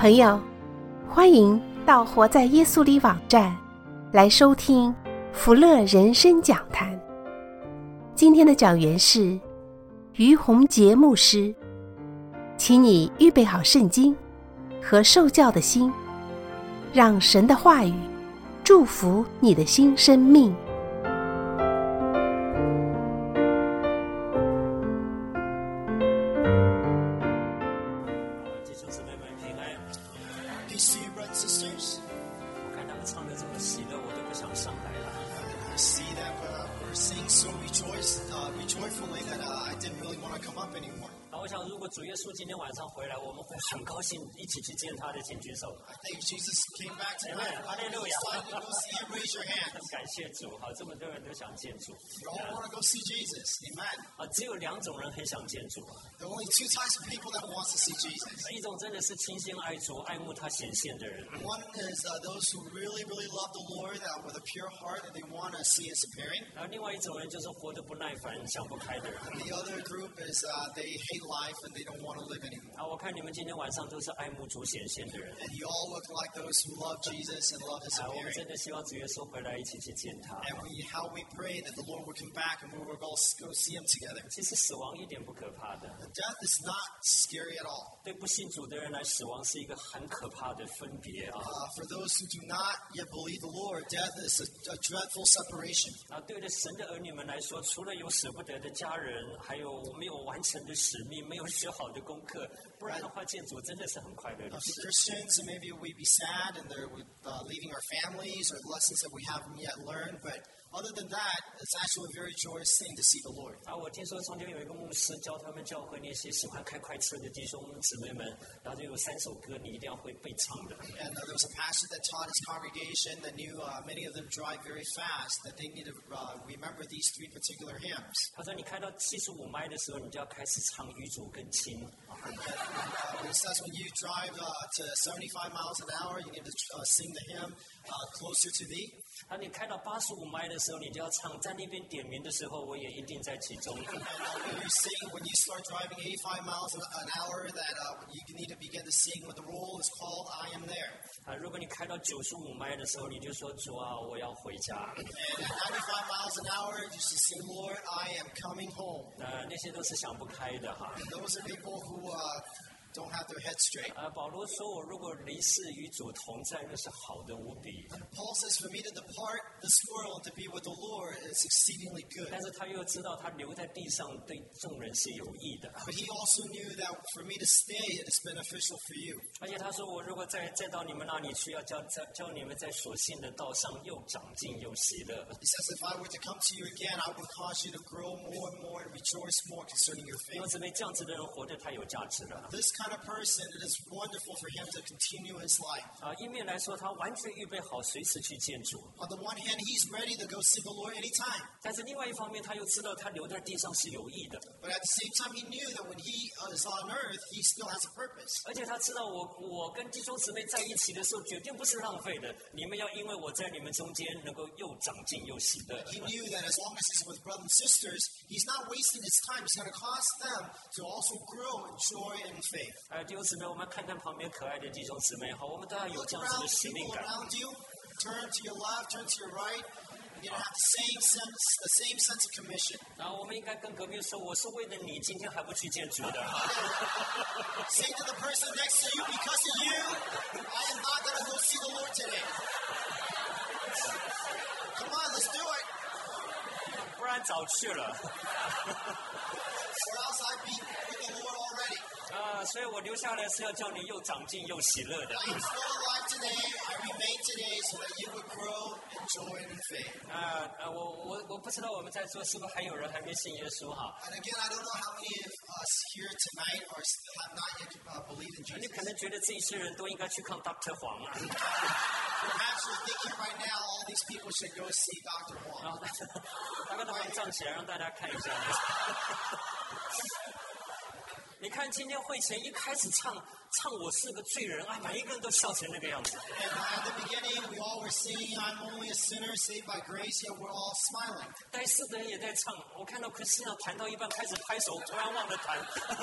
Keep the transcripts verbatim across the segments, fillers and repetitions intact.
朋友，欢迎到活在耶稣里网站来收听福乐人生讲坛。今天的讲员是于洪杰牧师，请你预备好圣经和受教的心，让神的话语祝福你的新生命。 弟兄姊妹们平安。Peace to you, brothers and sisters. 我看他们唱的这么喜乐，我都不想上来了。 I see that uh, we're singing so rejoice, uh, rejoicefully that uh, I didn't really want to come up anymore. 好，我想如果主耶稣今天晚上回来，我们会很高兴一起去见他的，请举手。 I think Jesus came back tonight. Hallelujah. It's time to go see him. Raise your hand. 感谢主，好，这么多人都想见主。 We all want to go see Jesus. Amen. 啊，只有两种人很想见主。 There are only two types of people that want to see Jesus. 一种真的是倾心爱主、爱慕他显现的人。 One is uh, those who really, really love the Lord uh, with a pure heart and they want to see His appearing. 然后另外一种人就是活得不耐烦、想不开的人。 And the other group is uh, they hate life and they don't want to live anymore. 啊，我看你们今天晚上都是爱慕主显现的人。 And you all look like those who love Jesus and love His 啊，我们 appearing. 真的希望主耶稣回来一起去见他。 And we, how we pray that the Lord will come back and we will go, go see Him together. 其实死亡一点不可怕的。 Death is not scary at all. 对不信主的人来，死亡是一个很可怕的分别啊！ Uh, for those who do not yet believe the Lord, death is a, a dreadful separation. 啊，对着神的儿女们来说，除了有舍不得的家人，还有没有完成的使命，没有学好的功课，不然的话，见主真的是很快乐 Uh, 的 for 事。 Christians, maybe we'd be sad and they're uh, leaving our families or lessons that we haven't yet learned, but other than that, it's actually a very joyous thing to see the Lord. 啊，我听说中间有一个牧师教他们教会那些喜欢开快车的弟兄姊妹们，然后就有三首歌你一定要会背唱的。 And uh, there was a pastor that taught his congregation that knew uh, many of them drive very fast, that they need to uh, remember these three particular hymns. 他说你开到七十五迈的时候，你就要开始唱与主更亲。 And, uh, it says when you drive uh, to seventy-five miles an hour, you need to uh, sing the hymn uh, Closer to Thee. 啊，你开到八十五迈的时候，你就要唱，在那边点名的时候，我也一定在其中。 And uh, when you sing, when you start driving eighty-five miles an an hour, that uh, you need to begin to sing what the roll is called, I am there. 啊，如果你开到九十五迈的时候，你就说主啊，我要回家。 And at ninety-five miles an hour, you should sing, Lord, I am coming home. 呃，那些都是想不开的哈。 Those are people who uh, don't have their heads straight. 呃，保罗说我如果离世与主同在，那是好的无比。 Paul says, for me to depart this world to be with the Lord is exceedingly good. 但是他又知道他留在地上对众人是有益的。 But he also knew that for me to stay, it is beneficial for you. 而且他说我如果再再到你们那里去，要教教教你们在所信的道上又长进又喜乐。 He says, if I were to come to you again, I would cause you to grow more and more and rejoice more concerning your 因为 faith. 姊妹这样子的人活得太有价值了。 This kind of person, it is wonderful for him to continue his life. 啊，一面来说他完全预备好随时去见主， On the one hand, he's ready to go see the Lord anytime. 但是另外一方面他又知道他留在地上是有益的。 But at the same time, he knew that when he uh, is on earth, he still has a purpose. 而且他知道我我跟弟兄姊妹在一起的时候，绝对不是浪费的。你们要因为我在你们中间，能够又长进又喜乐。 He knew that as long as he's with brothers and sisters, he's not wasting his time. He's going to cause them to also grow in joy and faith. 哎，弟兄姊妹，我们看看旁边可爱的弟兄姊妹，好，我们都要有 Look 这样子 around, 的使命 people 感。 around you. Turn to your left, turn to your right. You have the same sense, the same sense of commission. 然后我们应该跟隔壁说，我是为了你，今天还不去见主的。 Say to the person next to you, because of you, I am not going to go see the Lord today. Come on, let's do it. 不然早去了。 Or else I'd be with the Lord already. 啊，所以我留下来是要叫你又长进又喜乐的。 I am still alive today. I remain today so that you would grow in joy and in faith. 啊啊，我我我不知道我们在座是不是还有人还没信耶稣哈？ And again, I don't know how many of us here tonight are have not yet uh, believed in 你 Jesus. 可能觉得这一些人都应该去看 Doctor 黄啊。 Perhaps you're thinking right now all these people should go see Doctor Huang. 然后大概都帮站起来，让大家看一下。 你看今天会前一开始唱唱我是个罪人啊，每一个人都笑成那个样子。 And uh, at the beginning, we all were singing, I'm only a sinner saved by grace, yet we're all smiling. 带诗的人也在唱，我看到 Christina 弹到一半开始拍手，突然忘了弹。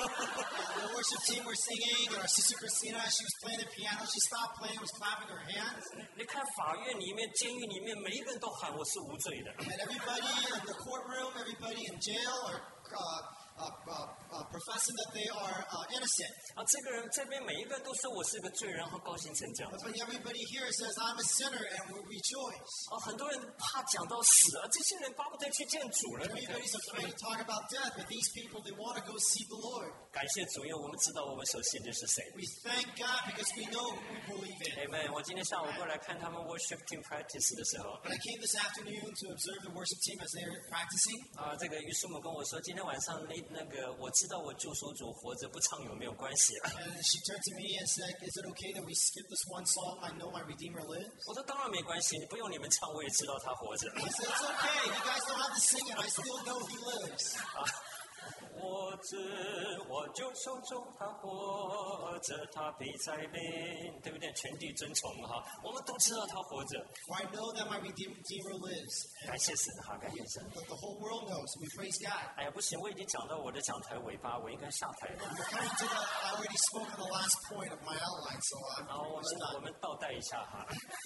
The worship team were singing, and our sister Christina, she was playing the piano, she stopped playing, was clapping her hands. 你看法院里面、监狱里面，每一个人都喊我是无罪的。 And everybody in the courtroom, everybody in jail are uh, uh, uh, uh, professing that they are uh, innocent. 啊，这个人这边每一个人都说我是个罪人，和高兴成这样。 But everybody here says, I'm a sinner, and we rejoice. 啊，很多人怕讲到死啊，这些人巴不得去见主了。 Everybody's afraid to talk about death, but these people, they want to go see the Lord. 感谢主，因为我们知道我们所信的是谁。 We thank God because we know who we believe in. Amen。我今天下午过来看他们 worship team practice 的时候， When I came this afternoon to observe the worship team as they're practicing, 啊，这个于师母跟我说，今天晚上那那个我知道我救赎主活着，不唱有没有关系？ and she turned to me and said, is it okay that we skip this one song, I Know My Redeemer Lives? 我说当然没关系，你不用你们唱，我也知道他活着。 I said, it's okay, you guys don't have to sing it, I still know He lives. 我知我救赎主他活着，他必在临，对不对？全地尊崇哈，我们都知道他活着。 For I know that my Redeemer lives. 感谢神哈，感谢神。 But the whole world knows. We praise God. 哎呀，不行，我已经讲到我的讲台尾巴，我应该下台了。 We're coming to the, I already spoke on the last point of my outline, so I'm 然后我 almost 们我 done. 们倒带一下哈。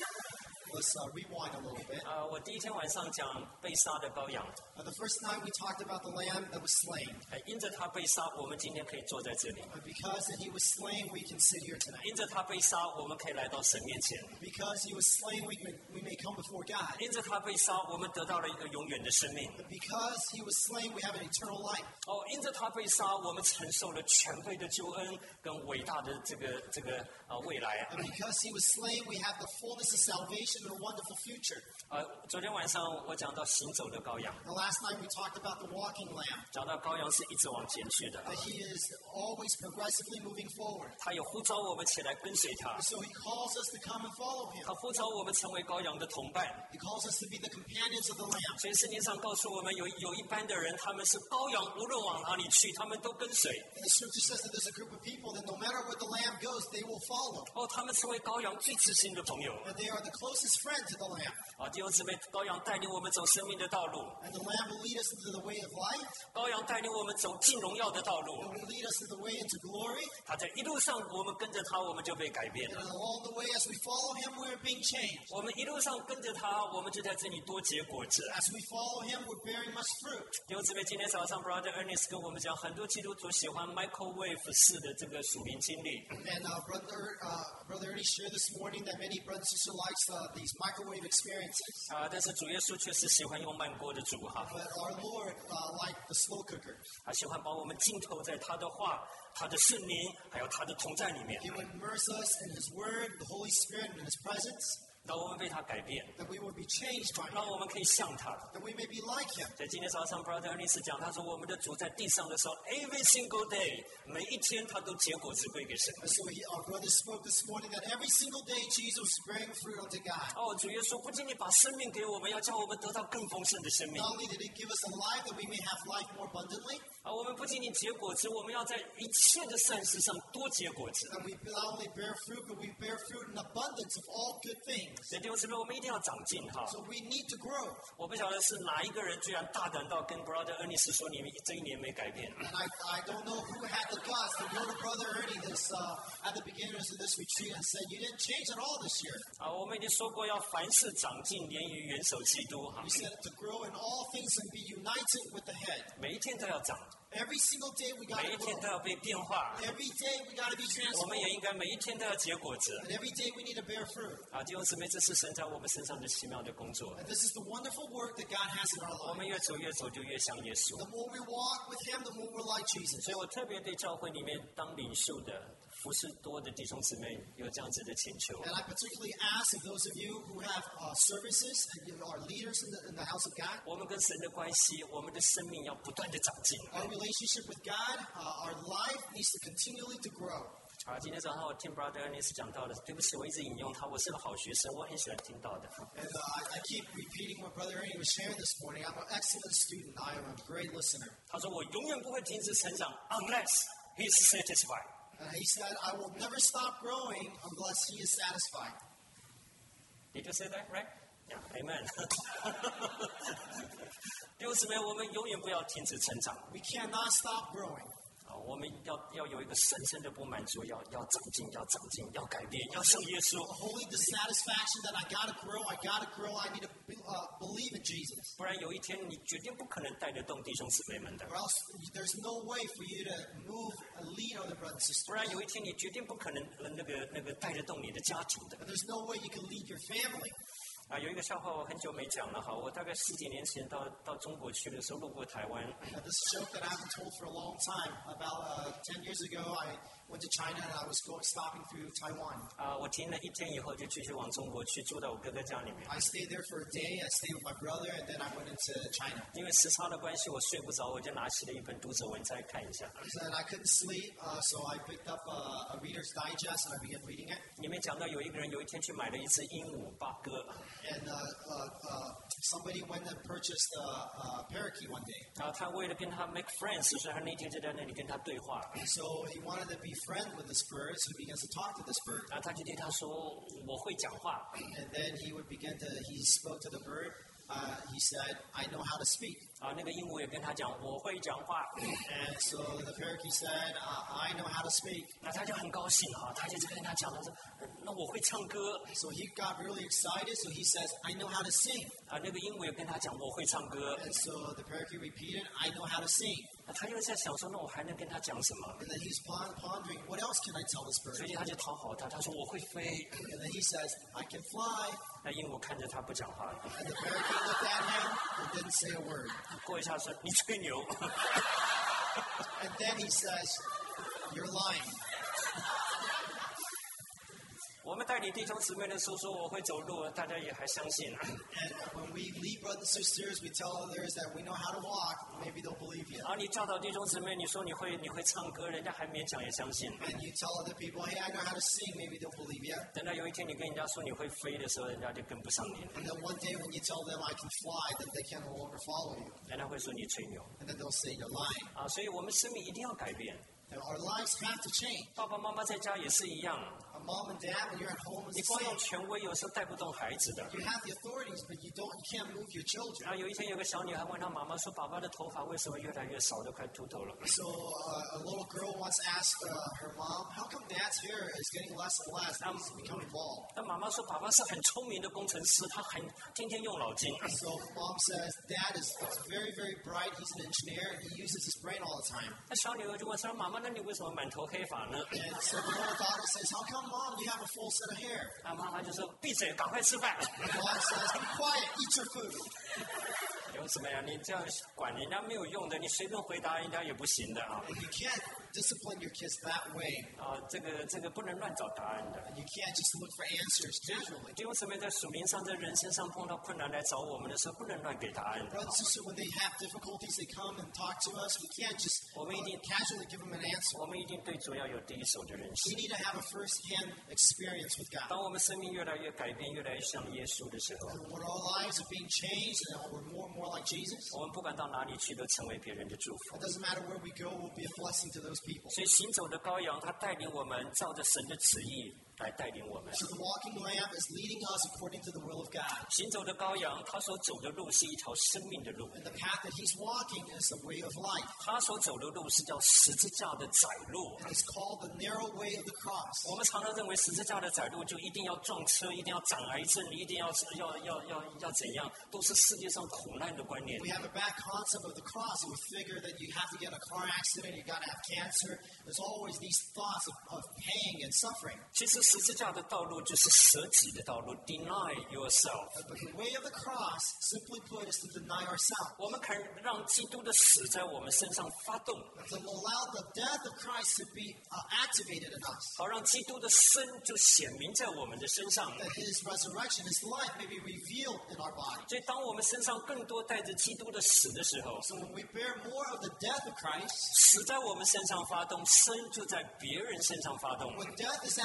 Let's uh, rewind a little bit. 啊，我第一天晚上讲被杀的羔羊， Uh, the first night we talked about the lamb that was slain. 哎，因着他被杀，我们今天可以坐在这里； But because that he was slain, we can sit here tonight. 因着他被杀，我们可以来到神面前； Because he was slain, we, can, we may come before God. 因着他被杀，我们得到了一个永远的生命； But because he was slain, we have an eternal life. 哦，因着他被杀，我们承受了全备的救恩跟伟大的这个这个啊未来。 And because he was slain, we have the fullness of salvation and a wonderful future. 呃，昨天晚上我讲到行走的羔羊， The last night we talked about the walking lamb. 讲到羔羊是一直往前去的， That he is always progressively moving forward. 他有呼召我们起来跟随他， So he calls us to come and follow him. 他呼召我们成为羔羊的同伴。 He calls us to be the companions of the lamb. 所以圣经上告诉我们有，有一班的人，他们是羔羊，无论往哪里去，他们都跟随。 And the scripture says that there's a group of people that no matter where the lamb goes, they will follow. 哦，他们成为羔羊最知心的朋友。 And they are the closest friend to the lamb. 啊，弟兄姊妹，羔羊带领我们走生命的道路， And the lamb will lead us into the way of life. 羔羊带领我们走进荣耀的道路。 It will lead us to the way into glory. 他在一路上，我们跟着他，我们就被改变 And 了。 along the way, as we follow him, we're being changed. 我们一路上跟着他，我们就在这里多结果子。 As we follow him, we're bearing much fruit. 弟兄姊妹，今天早上 Brother Ernest 跟我们讲，很多基督徒喜欢 microwave 式的这个属灵经历。 And uh, brother, uh, brother Ernie shared this morning that many brothers and sisters likes uh, these microwave experiences. 啊，但是主耶稣确实喜欢用慢锅的煮哈， But our Lord uh, liked the slow cooker. 他喜欢把我们浸透在他的话、他的圣灵，还有他的同在里面， He would immerse us in His Word, the Holy Spirit, and His presence, 让我们被他改变， that we would be changed by 让 Him, 我们可以像他。 that we may be like Him. 所以今天早上 Brother Ernest 讲，他说我们的主在地上的时候 ，every single day，每一天他都结果子归给神。 And so he, our brother spoke this morning that every single day Jesus was bearing fruit unto God. 哦，主耶稣不仅仅把生命给我们，要叫我们得到更丰盛的生命。 Not only did He give us a life that we may have life more abundantly, 啊，我们不仅仅结果子，我们要在一切的善事上多结果子。 that we not only bear fruit, but we bear fruit in abundance of all good things. 所以弟兄姊妹，我们一定要长进哈。 So we need to grow. 我不晓得是哪一个人居然大胆到跟 Brother Ernest 说，你们这一年没改变。 And I, I don't know who had the guts to go to Brother Ernie this, uh, at the beginnings of this retreat and said, you didn't change at all this year. 啊，我们已经说过要凡事长进，连于元首基督哈 We，said to grow in all things and be united with the head. 每一天都要长， Every single day we got 每一 to 天都 grow. 要被变化。 Every day we got to be 我们 transformed. 也应该每一天都要结果子 And every day we need to bear fruit. 啊！弟兄姊妹，这是神在我们身上的奇妙的工作。 And this is the wonderful work that God has in our 我们 life. 越走越走，就越像耶稣 The。more we walk with Him, the more we're like Jesus. 所以我特别对教会里面当领袖的、服侍多的弟兄姊妹有这样子的请求。 And I particularly ask of those of you who have uh, services and you are leaders in the, in the house of God, 我们跟神的关系，我们的生命要不断的长进。 our relationship with God, uh, our life needs to continually to grow. 啊，今天早上我听 Brother Ernest 讲到的，对不起，我一直引用他，我是个好学生，我很喜欢听到的。 And uh, I, I keep repeating what Brother Ernie was sharing this morning. I'm an excellent student. I am a great listener. 他说我永远不会停止成长，unless He is satisfied. And he said, I will never stop growing unless he is satisfied. Did you say that right? Yeah, amen. 弟兄姊妹，我们永远不要停止成长。 We cannot stop growing. 啊，我们要要有一个深深的不满足，要要长进，要长进，要改变，要像耶稣。 A holy dissatisfaction that I gotta grow, I gotta grow, I need to be, uh, believe in Jesus. 不然有一天你决定不可能带得动弟兄姊妹们的。 Or else there's no way for you to move and lead other brothers and 不 sisters. 然有一天你决定不可能呃那个那个带得动你的家庭的。 But there's no way you can lead your family. 啊，有一个笑话我很久没讲了哈，我大概十几年前到到中国去的时候，路过台湾， Uh, this joke that I haven't told for a long time. About uh, ten years ago, I went to China and I was going, stopping through Taiwan. 啊，我停了一天以后就继续往中国去，住到我哥哥家里面。 I stayed there for a day. I stayed with my brother, and then I went into China. 因为时差的关系，我睡不着，我就拿起了一本读者文摘看一下。 And I couldn't sleep, uh, so I picked up a, a Reader's Digest and I began reading it. 里面讲到有一个人有一天去买了一只鹦鹉八哥， And uh, uh, uh, somebody went and purchased a, a parakeet one day. 然后他为了跟他 make friends，所以他那天就在那里跟他对话。 So he wanted to be friends with this bird, so he begins to talk to this bird. 然后他就对他说：“我会讲话。 And then he would begin to, he spoke to the bird. Uh, he said, I know how to speak. ” 啊，那个鹦鹉也跟他讲：“我会讲话。 And so the parakeet said, uh, I know how to speak. ” 那他就很高兴哈，他就跟他讲了说：“那我会唱歌。 So he got really excited, so he says, I know how to sing. ” 啊，那个鹦鹉也跟他讲：“我会唱歌。 And so the parakeet repeated, I know how to sing. ” 那他就在想说：“那我还能跟他讲什么 And then he's pon- pondering, what else can I tell this？” 所 bird? 以他就讨好他，他说：“我会飞。 And then he says, I can fly. ” 那鹦鹉看着他不讲话， And the parakeet looked at him and didn't say a word. 过一下说：“你吹牛。 And then he says, you're lying. ” 我们带领弟兄姊妹的时候说我会走路，大家也还相信。 And when we lead brothers and sisters, we tell others that we know how to walk, maybe they'll believe you. 然后你教导弟兄姊妹，你说你会你会唱歌，人家还勉强也相信。 And you tell other people, hey, I know how to sing, maybe they'll believe you. 等到有一天你跟人家说你会飞的时候，人家就跟不上你了， And then one day when you tell them I can fly, then they can no longer follow you. 人家会说你吹牛 And then they'll say you're lying. 啊！所以我们生命一定要改变。 Now, our lives have to change. 爸爸妈妈在家也是一样， A mom and dad, when you're at home, is 你 the 光 same. 用权威有时候带不动孩子的。 You have the authorities, but you don't, you can't move your children. 然后有一天有个小女孩问她妈妈说：“爸爸的头发为什么越来越少，都快秃头了 So uh, a little girl once asked uh, her mom, how come dad's hair is getting less and less and he's becoming bald?？” 那妈妈说：“爸爸是很聪明的工程师，他很天天用脑筋。 So mom says, dad is, is very, very bright. He's an engineer. He uses his brain all the time. ” 那小女儿就问说：“妈妈，那你为什么满头黑发呢 And so the little daughter says, how come mom, you have a full set of hair?？” 那妈妈就说：“闭嘴，赶快吃饭。 Mom says, be quiet, eat your food. ” 有什么呀？你这样管人家没有用的，你随便回答人家也不行的啊！ And you can't discipline your kids that way. 啊，这个这个不能乱找答案的。 You can't just look for answers casually. 弟兄姊妹在属灵上，在人身上碰到困难来找我们的时候，不能乱给答案的。 Brothers and sisters, when they have difficulties, they come and talk to us. We can't just uh, casually give them an answer. 我们一定对主要有第一手的认 We 识。 need to have a first-hand experience with God. 当我们生命越来越改变，越来越像耶稣的时候， When our lives are being changed and we're more and more like Jesus, 我们不管到哪里去，都成为别人的祝福。 it doesn't matter where we go, we'll be a blessing to those people. 所以行走的羔羊，他带领我们，照着神的旨意来带领我们。 So the walking lamb is leading us according to the will of God. 行走的羔羊，他所走的路是一条生命的路， And the path that he's walking is the way of life. 他所走的路是叫十字架的窄路。 And it's called the narrow way of the cross. 我们常常认为十字架的窄路就一定要撞车，一定要长癌症，一定要要要要要怎样，都是世界上苦难的观念。 We have a bad concept of the cross, and we figure that you have to get in a car accident, you got to have cancer. There's always these thoughts of, of pain and suffering. 其实十字架的道路就是舍己的道路 ，deny yourself。 But the way of the cross, simply put, is to deny ourselves. 我们肯让基督的死在我们身上发动， To allow the death of Christ to be uh, activated in us. 好让基督的生就显明在我们的身上。 That his resurrection, his life may be revealed in our body. 所以，当我们身上更多带着基督的死的时候， So when we bear more of the death of Christ, 死在我们身上发动，生就在别人身上发动。 when death is at work in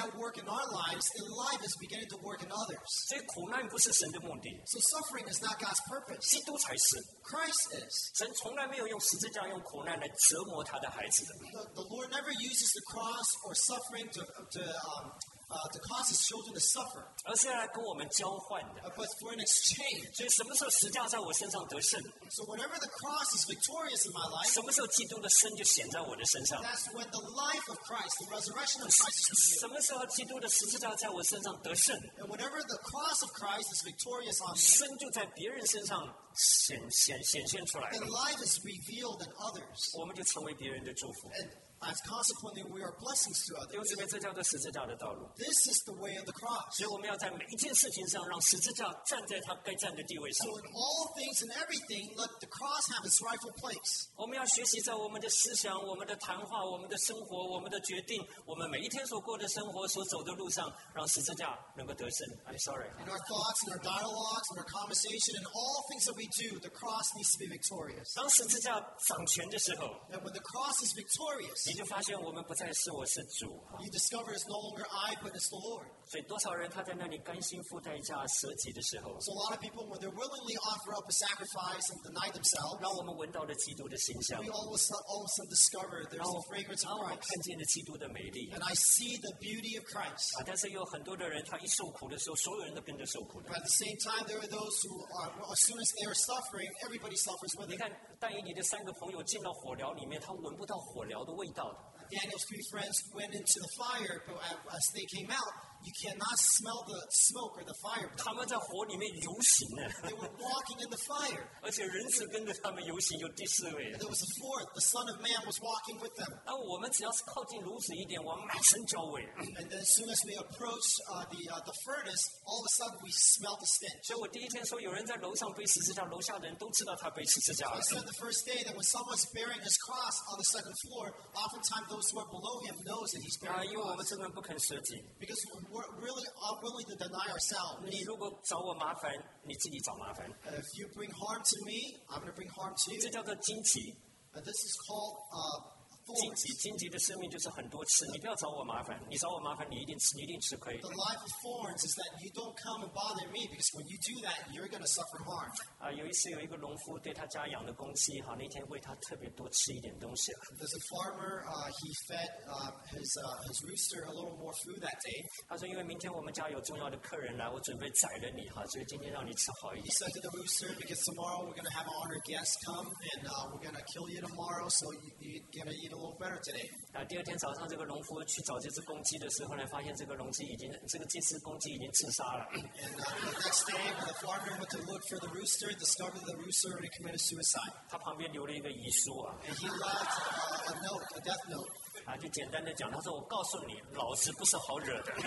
our lives, and life is beginning to work in others. 所以苦难不是神的目的， So suffering is not God's purpose. 基督才是。 Christ is. 神从来没有用十字架、用苦难来折磨他的孩子的。 The, the Lord never uses the cross or suffering to, to, um, uh, to cause His children to suffer, 而是要来跟我们交换的。 uh, but for an exchange. 所以什么时候十字架在我身上得胜， So whenever the cross is victorious in my life, 什么时候基督的生就显在我的身上， that's when the life of Christ, the resurrection of Christ is revealed. 什么时候基督的十字架在我身上得胜， And whenever the cross of Christ is victorious on me, 生就在别人身上显显显现出来 then 了， life is revealed in others. 我们就成为别人的祝福。 And as consequently, we are blessings to 弟兄 others. 姊妹，这叫做十字架的道路。 This is the way of the cross. 所以我们要在每一件事情上，让十字架站在它该站的地位上。 So in all things and everything, let the cross have its rightful place. 我们要学习在我们的思想、我们的谈话、我们的生活、我们的决定、我们每一天所过的生活、所走的路上，让十字架能够得胜。I'm sorry。 In our thoughts, in our dialogues, in our conversation, in all things that we do, the cross needs to be victorious. 当十字架掌权的时候， And when the cross is victorious, 你就发现我们不再是我是主啊。 you discover it's no longer I, but it's the Lord. 所以多少人他在那里甘心付代价、舍己的时候， So a lot of people, when they're willingly offer up a sacrifice and deny themselves, 让我们闻到了基督的馨香， we all of a sudden, all of a sudden discover there's 然后 the fragrance 然后 of 我们 Christ. 看见了基督的美丽 And I see the beauty of Christ. 啊！但是有很多的人，他一受苦的时候，所有人都跟着受苦的 But。at the same time, there are those who are, as soon as they are suffering, everybody suffers with 你 it. 看但以理的三个朋友进到火寮里面，他闻不到火寮的味道的。 Daniel's three friends went into the fire, but as they came out, you cannot smell the smoke or the fire. 他们在火里面游行呢， They were walking in the fire. 而且人子跟着他们游行，有第四位。 There was a fourth. The Son of Man was walking with them. 而我们只要是靠近炉子一点，我们满身焦味。 And then as soon as we approach uh, the uh, the furnace, all of a sudden we smell the stench. 所以我第一天说，有人在楼上背十字架，楼下的人都知道他背十字架 I 了。 said the first day that when someone's bearing his cross on the second floor, oftentimes those who are below him knows that he's 啊， bearing 因为 the 我们 cross. 真的不肯舍己。 Because we're really unwilling to deny ourselves. 你如果找我麻烦，你自己找麻烦。 Uh, if you bring harm to me, I'm going to bring harm to 这 you. 叫做荆棘。 Uh, this is called uh, 荆 thorns. 棘，荆棘的生命就是很多吃。你不要找我麻烦，你找我麻烦，你一定吃，你一定吃亏。 The life of thorns is that you don't come and bother me because when you do that, you're going to suffer harm. 啊，有一次有一个农夫对他家养的公鸡，哈，那天喂它特别多吃一点东西。 There's a farmer, uh, he fed uh, his, uh, his rooster a little more food that day. 他说，因为明天我们家有重要的客人来，我准备宰了你，哈，所以今天让你吃好一 He 点。 said to the rooster, because tomorrow we're going to have an honored guest come and uh, we're going to kill you tomorrow, so you, you're going to eat a little better today. 啊，第二天早上，这个农夫去找这只公鸡的时候呢，发现这个公鸡已经，这个这只公鸡已经自杀了。 And uh, the next day, when the farmer went to look for the rooster, discovered the rooster already committed suicide. 他旁边留了一个遗书啊， And he left uh, a note, a death note. 啊，就简单的讲，他说：“我告诉你，老子不是好惹的。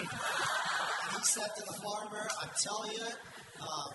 And he said to the farmer, I'm telling you, um,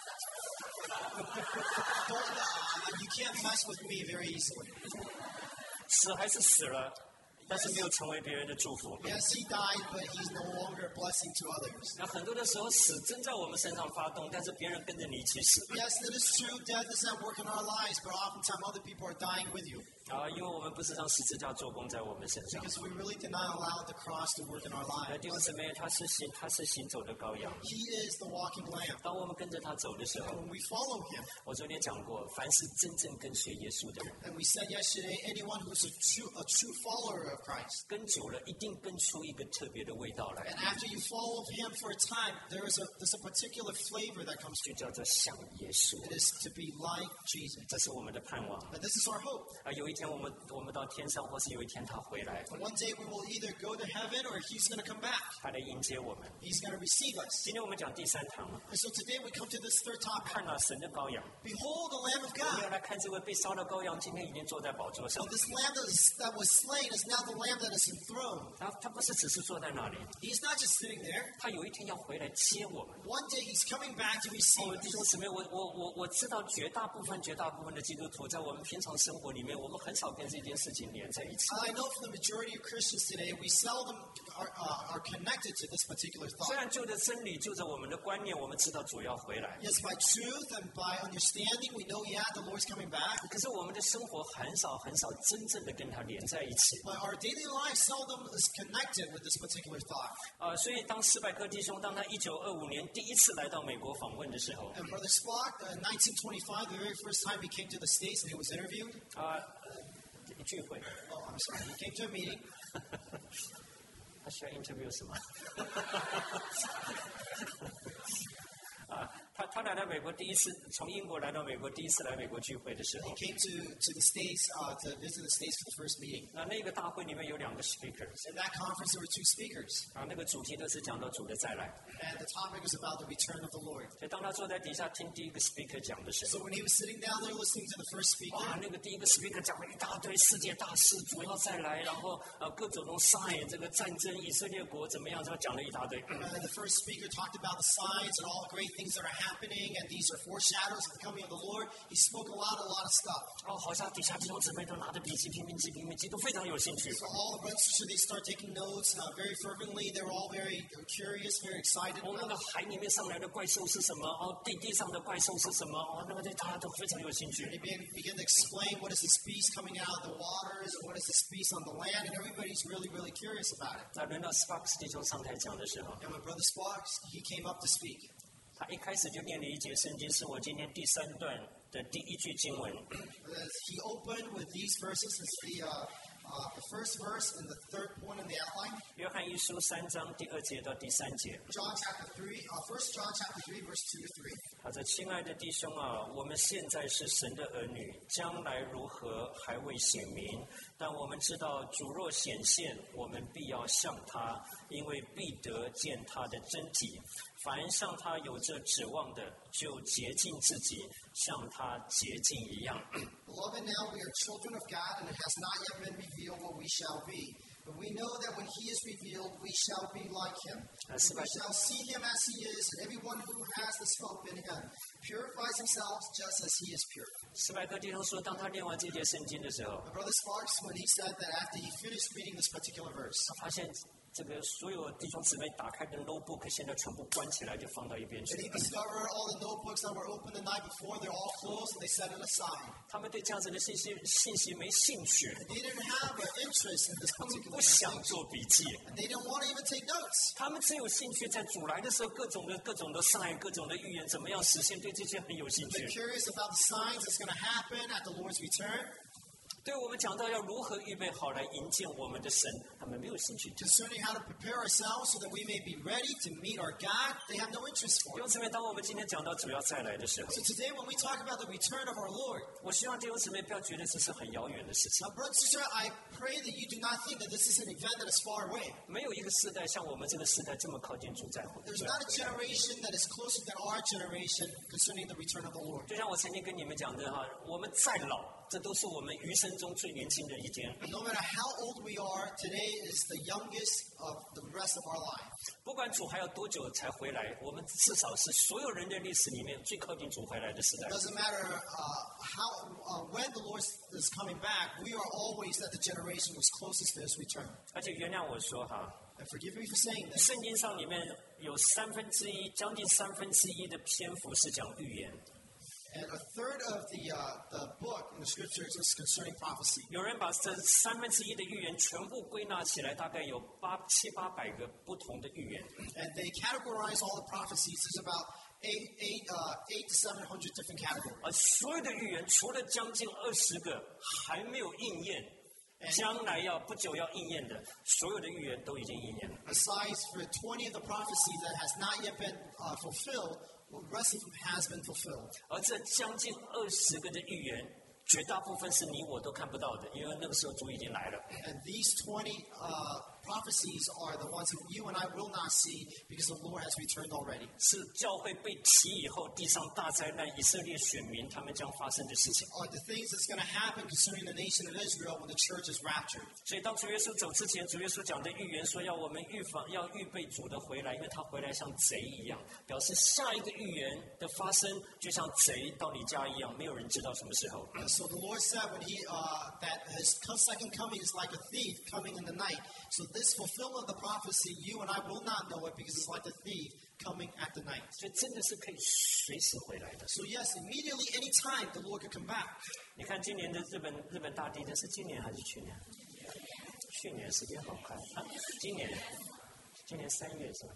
don't, uh, you can't mess with me very easily. 死还是死了，但是没有成为别人的祝福。 Yes, he died, but he's no longer a blessing to others. 那很多的时候，死真在我们身上发动，但是别人跟着你一起死。 Yes, it is true, death is at work in our lives, but oftentimes other people are dying with you 啊，因为我们不是让十字架做工在我们身上。 because we really did not allow the cross to work in our 那 lives. 弟兄姊妹，他是行，他是行走的羔羊。 He is the walking lamb. 当我们跟着他走的时候， When we follow him, 我昨天讲过，凡是真正跟随耶稣的人， and we said yesterday, anyone who's a true, a true follower of Christ, 跟久了一定跟出一个特别的味道来， and after you follow him for a time, there is a there's a particular flavor that comes to 就叫做像耶稣。 it is to be like Jesus. 这是我们的盼望。 But this is our hope. 啊，有一天我们我们到天上，或是有一天他回来， One day we will either go to heaven or he's going to come back. 他来迎接我们。 He's going to receive us. 今天我们讲第三堂， And so today we come to this third topic. 看到神的羔羊。 Behold the Lamb of 我们要 God. 来看这位被烧的羔羊，今天已经坐在宝座上 So。this lamb that, is, that was slain is now the lamb that is enthroned. 他他不是只是坐在那里， He's not just sitting there. 他有一天要回来接我们。 One day he's coming back to 我 receive 们弟兄 us. 姊妹，我我我我知道绝大部分绝大部分的基督徒在我们平常生活里面，我们很少跟这件事情连在一起。 I know for the majority of Christians today, we seldom are, uh, are connected to this particular 虽 thought. 然就着真理，就着我们的观念，我们知道主要回来， Yes, by truth and by understanding, we know, yeah, the Lord's coming back. 可是我们的生活很少很少真正的跟他连在一起。 But our daily life seldom is connected with this particular thought. 啊，所以当斯派克弟兄当他一九二五年第一次来到美国访问的时候， And Brother Spock, uh, in nineteen twenty-five, the very first time he came to the States and he was interviewed. 啊，聚会， Oh, I'm sorry. He came to a meeting. 他需要 interview 什么？啊，他他来到美国第一次，从英国来到美国第一次来美国聚会的时候 He，came to, to the States uh, to visit the States for the first meeting. 那那个大会里面有两个 speakers， In that conference, there were two speakers, 啊，那个主题都是讲到主的再来。 and the topic was about the return of the Lord. 所以当他坐在底下听第一个 speaker 讲的时 So 候， when he was sitting down there listening to the first speaker, 哇，那个第一个 speaker 讲了一大堆世界大事，主要再来，然后呃各种的 sign， 这个战争，以色列国怎么样，他讲了一大堆。 uh, the first speaker talked about the signs and all the great things that are happening, and these are foreshadows of the coming of the Lord. He spoke a lot, a lot of stuff. 哦，好像底下弟兄姊妹都拿着笔记拼命记拼命记，都非常有兴趣。 So all the brothers and sisters, they start taking notes uh, very fervently. They were all very curious, very excited. 哦，那个海里面上来的怪兽是什么？哦，地地上的怪兽是什么？哦，那个大家都非常有兴趣。 They began, began to explain what is this beast coming out of the waters and what is this beast on the land, and everybody's really, really curious about it. 那轮到 Sparks 弟兄上台讲的时候， And when Brother Sparks, he came up to speak. 他一开始就念了一节圣经，是我今天第三段的第一句经文。 Uh, He opened with these verses. It's the, uh, uh, the first verse and the third point in the outline. 约翰一书三章第二节到第三节。 John chapter three, uh, First John chapter three, verse two to three. 他说：“亲爱的弟兄啊，我们现在是神的儿女，将来如何还未显明。但我们知道，主若显现，我们必要向他，因为必得见他的真体。凡向他有这指望的，就洁净自己，像他洁净一样。” Beloved, now we are children of God, and it has not yet been revealed what we shall be. But we know that when He is revealed, we shall be like Him. And we shall see Him as He is, and everyone who has this hope in Him purifies himself just as He is pure. 斯派克弟兄说，当他念完这节圣经的时候， My brother Sparks, when he said that after he finished reading this particular verse, 他发现这个所有弟兄姊妹打开的 notebook 现在全部关起来，就放到一边去 and he 了。 discovered all the notebooks that were open the night before, they're all closed, and they set it aside. 他们对这样子的信息信息没兴趣， They didn't have an interest in this 他们 particular 不想 message. 做笔记。 And they didn't want to even take notes. 他们只有兴趣在主来的时候，各种的各种的 sign， 各种的预言怎么样实现，对这些很有兴 They're 趣。 curious about the signs that's going to happen at the Lord's return. 对我们讲到要如何预备好来迎接我们的神，他们没有兴趣。 Concerning how to prepare ourselves so that we may be ready to meet our God, they have no interest 弟 for 兄 it. 姊妹，当我们今天讲到主要再来的时候， So today when we talk about the return of our Lord, 我希望弟兄姊妹不要觉得这是很遥远的事情。 now brother and sister, I pray that you do not think that this is an event that is far away. 没有一个世代像我们这个世代这么靠近主在乎。 There's not a generation that is closer than our generation concerning the return of the Lord. 就像我曾经跟你们讲的哈，我们再老，这都是我们余生中最年轻的一天。 No matter how old we are, today is the youngest of the rest of our life. 不管主还要多久才回来，我们至少是所有人类历史里面最靠近主回来的时代 It。doesn't matter uh, how uh, when the Lord is coming back, we are always at the generation who's closest to His return. 而且原谅我说哈， And forgive me for saying this. 圣经上里面有三分之一，将近三分之一的篇幅是讲预言。 And a third of the uh, the book in the scriptures is concerning prophecy. 有人把这三分之一的预言全部归纳起来，大概有八七八百个不同的预言。 And they categorize all the prophecies. There's about eight, eight, uh, eight to seven hundred different categories. 而所有的预言，除了将近二十个还没有应验，将来要不久要应验的，所有的预言都已经应验了。 Besides, for twenty of the prophecies that has not yet been uh, fulfilled, well, the rest of them has been fulfilled. 而这将近二十个的预言，绝大部分是你我都看不到的，因为那个时候主已经来了。 And these twenty uh, prophecies are the ones that you and I will not see because the Lord has returned already. 是教会被提以后，地上大灾难，以色列选民他们将发生的事情。 Are the things that's going to happen concerning the nation of Israel when the church is raptured. 所以当主耶稣走之前，主耶稣讲的预言说，要我们预防，要预备主的回来，因为他回来像贼一样，表示下一个预言的发生就像贼到你家一样，没有人知道什么时候。 So the Lord said when he uh, that his second coming is like a thief coming in the night. So this fulfillment of the prophecy, you and I will not know it because it's like a thief coming at the night. 所以真的是可以随时回来的。 So yes, immediately, any time, the Lord could come back. 你看今年的日本日本大地震是今年还是去年？去年时间好快啊！今年，今年三月是吧？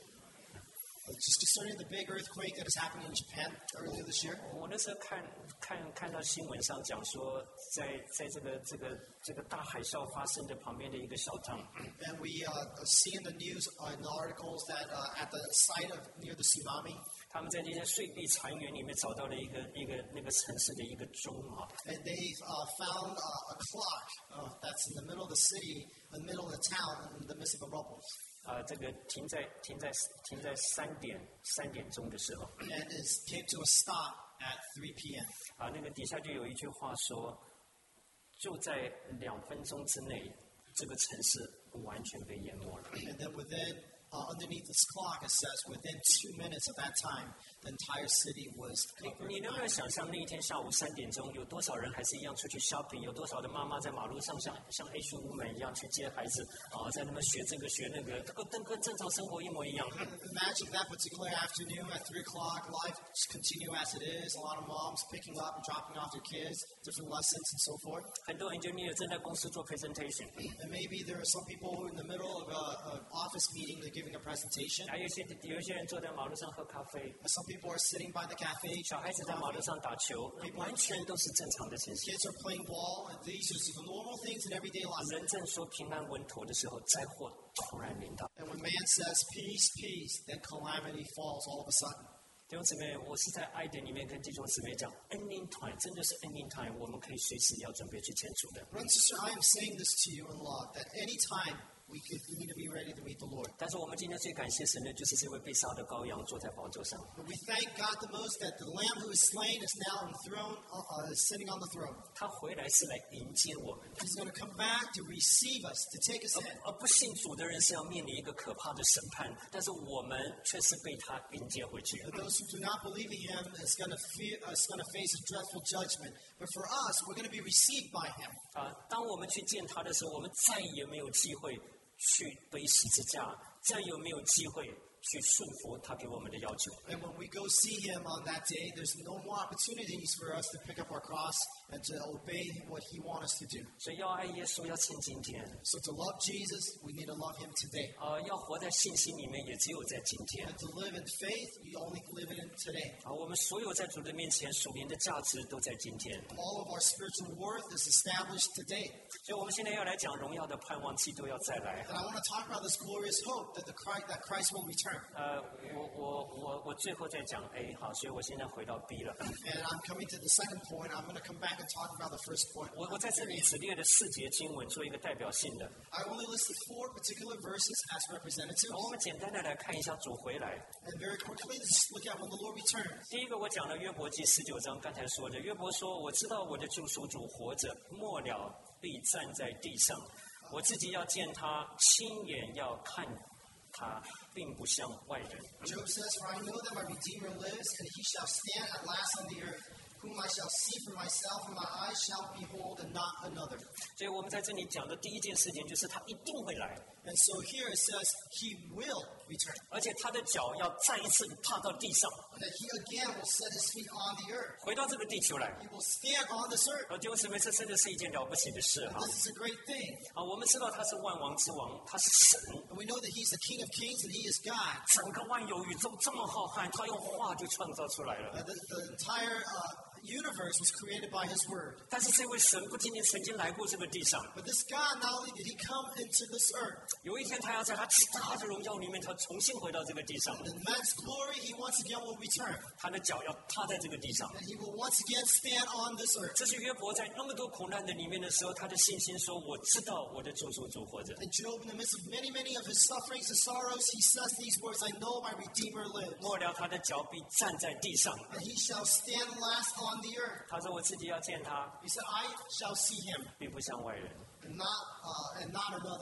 Just concerning the big earthquake that is happening in Japan earlier this year. 我那时候看看看到新闻上讲说，在在这个这个这个大海啸发生的旁边的一个小岛， And we uh, see in the news, uh, in the articles, that uh, at the site of near the tsunami, 他们在这些碎壁残垣里面找到了一个一个那个城市的一个钟啊， and they uh, found uh, a clock uh, that's in the middle of the city, in the middle of the town, in the midst of the rubble. 啊，这个停在停在停在三点三点钟的时候， And it came to a stop at three p.m. 啊，那个底下就有一句话说，就在两分钟之内，这个城市完全被淹没了。 And then within, uh, underneath this clock, it says within two minutes of that time, the entire city was 你 covered. 你能不能想象那一天下午三点钟，有多少人还是一样出去 shopping， 有多少的妈妈在马路上像像 H 五们一样去接孩子啊，在那边学这个学那个，这个跟跟正常生活一模一样。 Imagine that particular afternoon at three o'clock, life just continue as it is. A lot of moms picking up and dropping off their kids, different lessons and so forth. 很多 engineer 正在公司做 presentation， And maybe there are some people in the middle of an office meeting, they're giving a presentation. 还有一些有一些人坐在马路上喝咖啡， Some people are sitting by the cafe. 小孩子在马路上打球，完全都是正常的情形。 Kids are playing ball, and these are just the normal things in everyday life. 人正说平安稳妥的时候，灾祸突然临到。 And when man says peace, peace, then calamity falls all of a sudden. 弟兄姊妹，我是在爱的里面跟弟兄姊妹讲 ，ending time 真的是 ending time， 我们可以随时要准备去前主的。 Brother and sister, I am saying this to you in love, that any time we, could, we need to be ready to meet the Lord. 但是我们今天最感谢神的，就是这位被杀的羔羊坐在宝座上。 But we thank God the most that the Lamb who is slain is now enthroned, uh, is sitting on the throne. 他回来是来迎接我们的， He's going to come back to receive us, to take us in. 而不信主的人是要面临一个可怕的审判，但是我们却是被他迎接回去。 But those who do not believe in Him is going to fear, uh, is going to face a dreadful judgment. But for us, we're going to be received by Him. 啊，当我们去见他的时候，我们再也没有机会去背十字架，再也没有机会去顺服他给我们的要求。 And when we go see Him on that day, there's no more opportunities for us to pick up our cross and to obey what He wants us to do. 所以要爱耶稣，要趁今天。 So to love Jesus, we need to love Him today. 啊，要活在信心里面，也只有在今天。 And to live in faith, we only live it in today. 啊，我们所有在主的面前属灵的价值都在今天。 All of our spiritual worth is established today. 所以，我们现在要来讲荣耀的盼望，基督要再来。 And I want to talk about this glorious hope that the Christ, that Christ will return. 呃，我我我我最后再讲 A 好，所以我现在回到 B 了。 And I'm coming to the second point. I'm going to come back and talk about the first point. 我我在这里只列了四节经文做一个代表性的。 I only listed four particular verses as representatives. 我们简单的来看一下主回来。 And very quickly, let's look at when the Lord returns. 第一个，我讲了约伯记十九章，刚才说的，约伯说：“我知道我的救赎主活着，末了必站在地上，我自己要见他，亲眼要看他，并不像外人。” Job says, For I know that my Redeemer lives, and he shall stand at last on the earth, whom I shall see for myself, and my eyes shall behold, and not another. 所以我们在这里讲的第一件事情就是他一定会来， And so here it says, he will return. 而且他的脚要再一次踏到地上， That he again will set his feet on the earth. 回到这个地球来。 He will stand on this earth. 而弟兄姊妹，这真的是一件了不起的事哈！ This is a great thing. 啊，我们知道他是万王之王，他是神， And we know that he's the King of Kings and he is God. 整个万有宇宙这么浩瀚，他用话就创造出来了。 Uh, the, the entire uh, universe was created by his word. 但是这位神不仅仅曾经来过这个地上， But this God, not only did he come into this earth, 有一天他要在他极大的荣耀里面，他重新回到这个地上， in man's glory, he once again will return. 他的脚要踏在这个地上。 And he will once again stand on this earth. 这是约伯在那么多苦难的里面的时候，他的信心说：“我知道我的救赎主活着。” And Job, in the midst of many, many of his sufferings and sorrows, he says these words, I know my Redeemer lives. 末了他的脚必站在地上。 And he shall stand last on the earth. 他说：“我自己要见他， He said, I shall see him, 并不像外人。” and not, uh, and not another.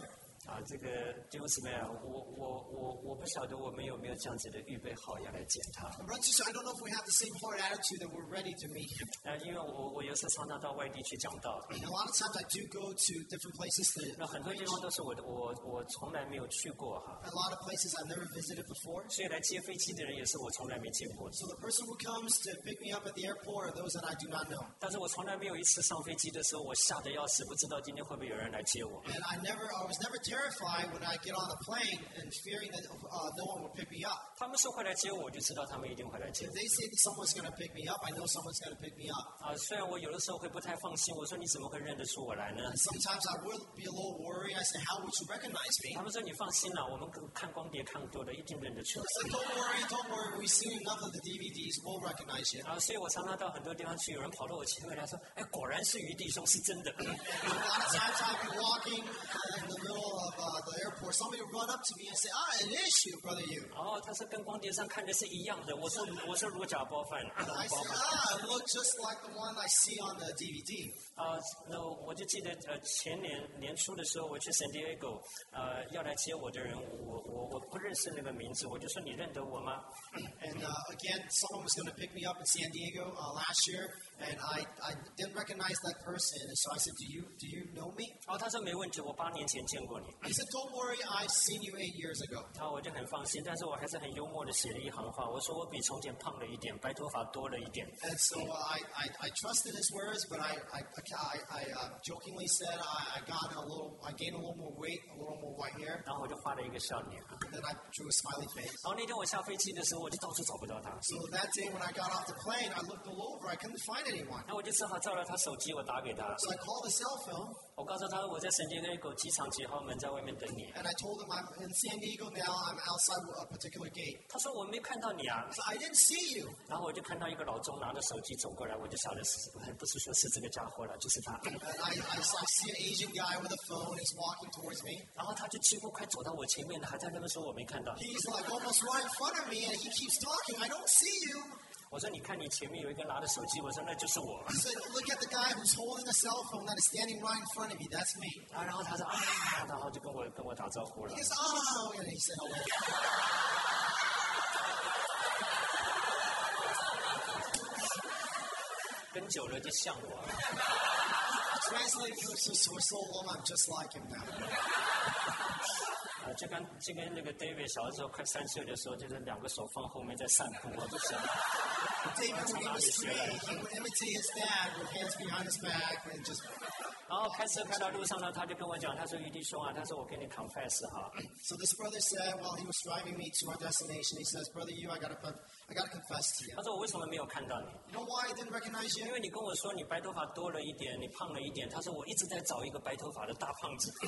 啊，这个弟兄姊妹啊，我我我我不晓得我们有没有这样子的预备好要来见他。 Brothers and sisters, I don't know if we have the same heart attitude that we're ready to meet him. 啊，因为我我有时常常到外地去讲道， And a lot of times I do go to different places to 那很多地方都是我的我我从来没有去过哈， a lot of places I've never visited before. 所以来接飞机的人也是我从来没见过的。 So the person who comes to pick me up at the airport are those that I do not know. 但是我从来没有一次上飞机的时候，我吓得要死，不知道今天会不会有人来接我。 And I never, I was never terrified when I get on a plane and fearing that uh, no one will pick me up. 他们说会来接我，我就知道他们一定会来接 If 我。 they say that someone's going to pick me up, I know someone's going to pick me up. 啊，虽然我有的时候会不太放心，我说你怎么会认得出我来呢？ Sometimes I will be a little worried. I say, how would you recognize me? 他们说你放心啦，我们看光碟看多了，一定认得出来。 I said, don't worry, don't worry. We've seen enough of the D V Ds. We'll recognize you. 啊，所以我常常到很多地方去，有人跑到我前面来说，哎，果然是于弟兄，是真的。 And a lot of times I'll be walking in the middle of uh, the airport. Somebody will run up to me and say, ah, it is you, brother you. 哦，他是跟光碟上看的是一样的。我说我是如假包饭。 And I say, ah, it looks just like the one I see on the D V D. 啊，那我就记得呃前年年初的时候，我去 San Diego， 呃要来接我的人，我我我不认识那个名字，我就说你认得我吗？ And uh, again, someone was going to pick me up in San Diego uh, last year, and I, I didn't recognize that person. And so I said, do you do you know me? 哦，他说没问题，我八年前见过你。 He said, don't worry, I've seen you eight years ago. 然后我就很放心，但是我还是很幽默的写了一行话，我说我比从前胖了一点，白头发多了一点。 And so uh, I, I, I trusted his words, but I, I, I, I uh, jokingly said I, I got a little, I gained a little more weight, a little more white hair. 然后我就画了一个笑脸。 And then I drew a smiley face. 然后那天我下飞机的时候，我就到处找不到他， So that day when I got off the plane, I looked all over. I couldn't find anyone. 那我就只好照了他手机，我打给他， So I called the cell phone, 我告诉他我在圣地亚哥机场几号门在外面等你。 and I told him I'm in San Diego now. I'm outside a particular gate. 他说我没看到你啊， So I didn't see you. 然后我就看到一个老钟拿着手机走过来，我就晓得是不是说是这个家伙了，就是他。 And I, I, I see an Asian guy with a phone. He's walking towards me. 然后他就几乎快走到我前面了，还在那边说我没看到。 He's like almost right in front of me, and he keeps talking. I don't see you. 我说你看你前面有一个拿着手机，我说那就是我。 I said, look at the guy who's holding a cell phone that is standing right in front of me. That's me. 啊，然后他说啊，然后就跟我跟我打招呼了 He。says, oh, and he said, hello. 跟久了就像我。 Translated to for so long, I'm just like him now. 啊，就跟就跟那个 David 小的时候快三岁的时候，就是两个手放后面在散步，我就想 David, when he was three, he would imitate his dad with hands behind his back and just. 然后开车开到路上呢，他就跟我讲，他说于弟兄啊，他说我给你 confess 哈， So this brother said, while he was driving me to our destination, he says, brother, you, I gotta, I gotta confess to you. 他说我为什么没有看到你？ You know why I didn't recognize 因 you? 为你跟我说你白头发多了一点，你胖了一点。他说我一直在找一个白头发的大胖子。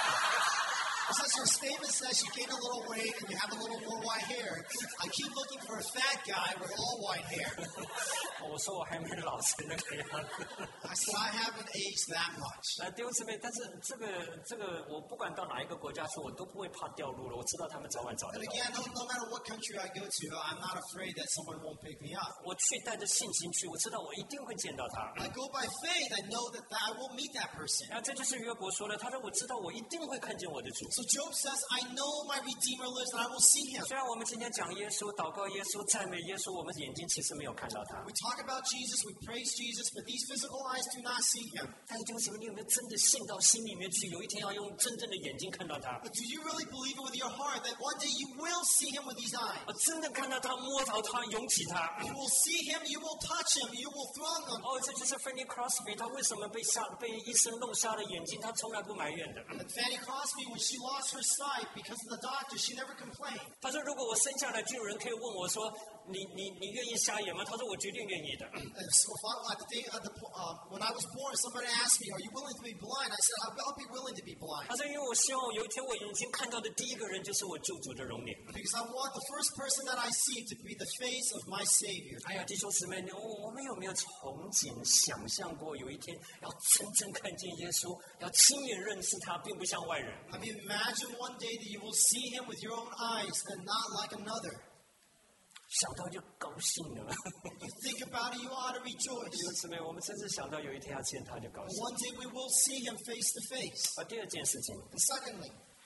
Since your statement says you gained a little weight and you have a little more white hair, I keep looking for a fat guy with all white hair. 我说我还没老成那个样子。 I said, I haven't aged that much. 啊，弟兄姊妹，但是这个这个，我不管到哪一个国家去，我都不会怕掉路了。我知道他们早晚找得 And 到。 again, no, no matter what country I go to, I'm not afraid that someone won't pick me up. 我去带着信心去，我知道我一定会见到他。 I go by faith. I know that I will meet that person. 然后这就是约伯说的，他说我知道我一定会看见我的主。 So Job says, I know my Redeemer lives and I will see him. 虽然我们今天讲耶稣、祷告耶稣、赞美耶稣，我们眼睛其实没有看到他。 We talk about Jesus, we praise Jesus, but these physical eyes do not see him. 但是弟兄姊妹，你有没有真的信到心里面去？有一天要用真正的眼睛看到他， But do you really believe it with your heart that one day you will see him with these eyes? 我真的看到他，摸着他，拥起他。 You will see him, you will touch him, you will throng him. 哦，这就是 Fanny Crosby，他为什么被瞎被医生弄瞎了眼睛？他从来不埋怨的。 And Fanny Crosby, when she lost her sight because of the doctor, she never complained. 他说，如果我生下来就有人可以问我说，你你你愿意瞎眼吗？他说我绝对愿意的。 And so if I, at the day, at the, uh, when I was born, somebody asked me, are you willing to be blind? I said, I'll, I'll be willing to be blind. 他说，因为我希望有一天我眼睛看到的第一个人就是我救主的容脸。 Because I want the first person that I see to be the face of my Savior. 哎呀，弟兄姊妹，我我们有没有憧憬、想象过有一天要真正看见耶稣，要亲眼认识他，并不像外人？ I mean, imagine one day that you will see him with your own eyes and not like another. 想到就高兴了。 You think about it, you ought to 弟兄 rejoice. 姊妹，我们真是想到有一天要见他就高兴。 One day we will see him face to face. 啊，第二件事情， And secondly,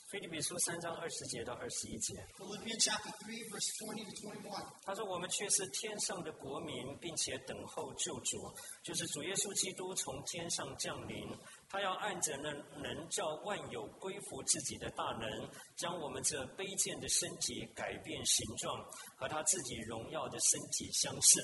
腓立比书三章二十节到二十一节， Philippians chapter three, verse twenty to twenty-one. 他说：“我们却是天上的国民，并且等候救主，就是主耶稣基督从天上降临。他要按着那能叫万有归服自己的大能，将我们这卑贱的身体改变形状，和他自己荣耀的身体相似。”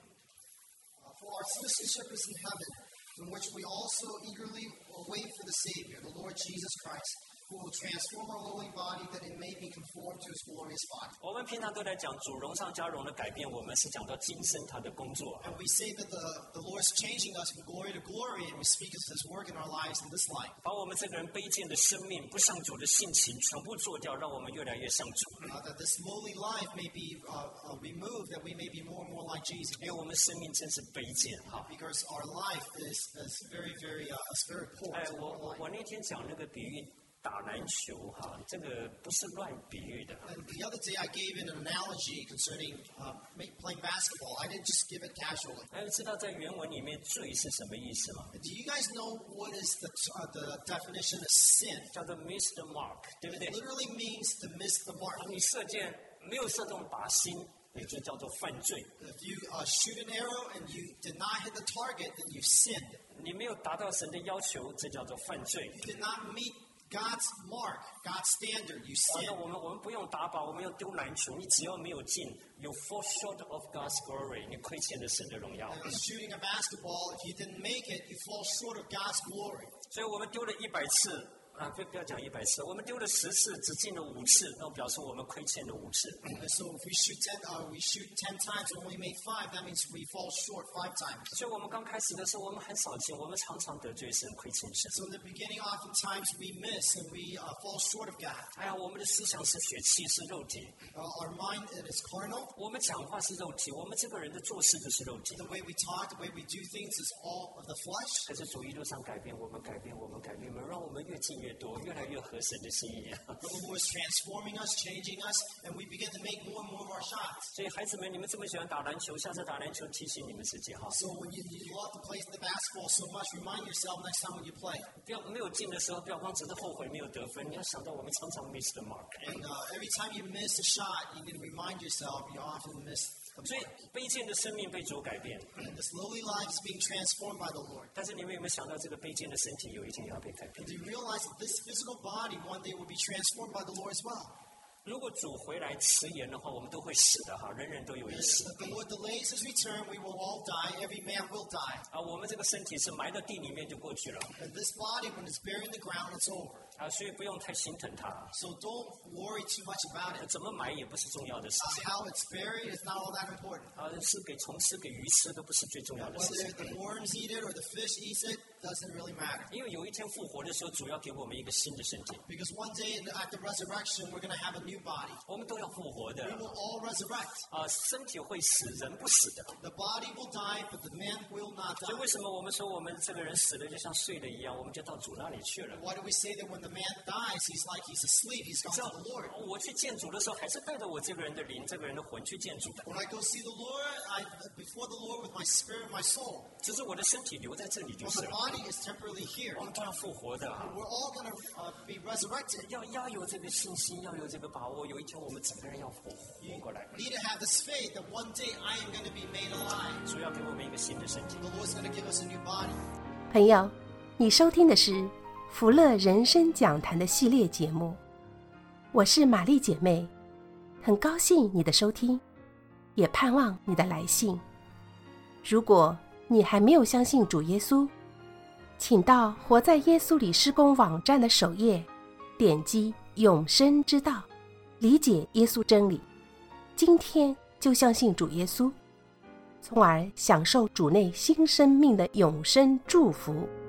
For our citizenship is in heaven, from which we also eagerly wait for the Savior, the Lord Jesus Christ, who will transform our lowly body that it may be conformed to his glorious body. 我们平常都在讲主荣上加荣的改变，我们是讲到今生他的工作。 And we say that the, the Lord is changing us from glory to glory, and we speak of his work in our lives in this life. 把我们这个人卑贱的生命、不像主的性情全部做掉，让我们越来越像主。 Uh, that this lowly life may be uh, uh, removed, that we may be more and more like Jesus. 因为我们生命真是卑贱哈。 Because our life is, is very, very, uh, it's very poor. 哎 It's， 我 our 我 life. 我那天讲那个比喻打篮球哈，这个不是乱比喻的。 And the other day I gave an analogy concerning uh, make, playing basketball. I didn't just give it casually. 大家知道在原文里面罪是什么意思吗？ Do you guys know what is the, uh, the definition of sin? 叫做 miss the mark， 对不对 It？ literally means to miss the mark. 你射箭没有射中靶心，也就叫做犯罪。 If you uh, shoot an arrow and you did not hit the target, then you've sinned. 你没有达到神的要求，这叫做犯罪。 You did not meet God's mark, God's standard. You 好， sinned. 那我们我们不用打靶，我们用丢篮球，你只要没有进，you fall short of God's glory， 你亏欠了神的荣耀。 And shooting a basketball, if you didn't make it, you fall short of God's glory. 所以我们丢了一百次啊，不不要讲一百次，我们丢了十次，只进了五次，那表示我们亏欠了五次。 And so if we shoot ten, uh, we shoot ten times and only made five, that means we fall short five times. 所以我们刚开始的时候，我们很少进，我们常常得罪神，亏欠神。 So in the beginning, oftentimes we miss and we uh, fall short of God. 哎呀，我们的思想是血气，是肉体； Uh, our mind, it is carnal. 我们讲话是肉体，我们这个人的做事就是肉体。 The way we talk, the way we do things is all of the flesh. 可是主一路上改变我们，改变我们，改变我们，让我们越进越多，越来越合神的心意。 The Lord is transforming us, changing us, and we begin to make more and more of our shots. 所以孩子们，你们这么喜欢打篮球，下次打篮球提醒你们自己哈， So when you, you love to play the basketball so much, remind yourself next time when you play. 不要没有进的时候，不要光只是后悔没有得分，你要想到我们常常 miss the mark。 And uh, every time you miss a shot, you need to remind yourself you often miss the 所以 mark. 卑贱的生命被主改变， And this lowly life is being transformed by the Lord. 但是你们有没有想到，这个卑贱的身体有一天也要被改变？ Do you realize that this physical body one day will be transformed by the Lord as well? 如果主回来迟延的话，我们都会死的哈，人人都有一 If 死 the Lord delays his return, we will all die. Every man will die. 啊。我们这个身体是埋到地里面就过去了 And this body, when it's buried in the ground, it's over. 啊，所以不用太心疼它。 So don't worry too much about it. 怎么埋也不是重要的事 Uh, 情 how it's buried is not all that important. 啊，是给虫吃给鱼吃都不是最重要的事 Whether 情。 the worms eat it or the fish eats it doesn't really matter. 因为有一天复活的时候，主要给我们一个新的身体， Because one day in the- at the resurrection, we're going to have a new body. 我们都要复活的 We will all resurrect. 啊，身体会死，人不死的。 The body will die, but the man will not 所以 die. 为什么我们说我们这个人死了就像睡了一样，我们就到主那里去了？ Why do we say that when the man dies, he's like he's asleep, he's gone 知道 to the Lord? 我去见主的时候，还是带着我这个人的灵、这个人的魂去见主的， When I go see the Lord, I before the Lord with my spirit and my soul. 只是我的身体留在这里就 But 是 the 了。 body is temporarily here. 我们都要复活的啊！ We're all going to uh, be resurrected. 要要有这个信心，要有这个把握，有一天我们整个人要活活过来。 We need to have this faith that one day I am going to be made alive. 主要给我们一个新的身体。 The Lord's going to give us a new body. 朋友，你收听的是福乐人生讲坛的系列节目，我是玛丽姐妹，很高兴你的收听，也盼望你的来信。如果你还没有相信主耶稣，请到活在耶稣里施工网站的首页，点击永生之道，理解耶稣真理，今天就相信主耶稣，从而享受主内新生命的永生祝福。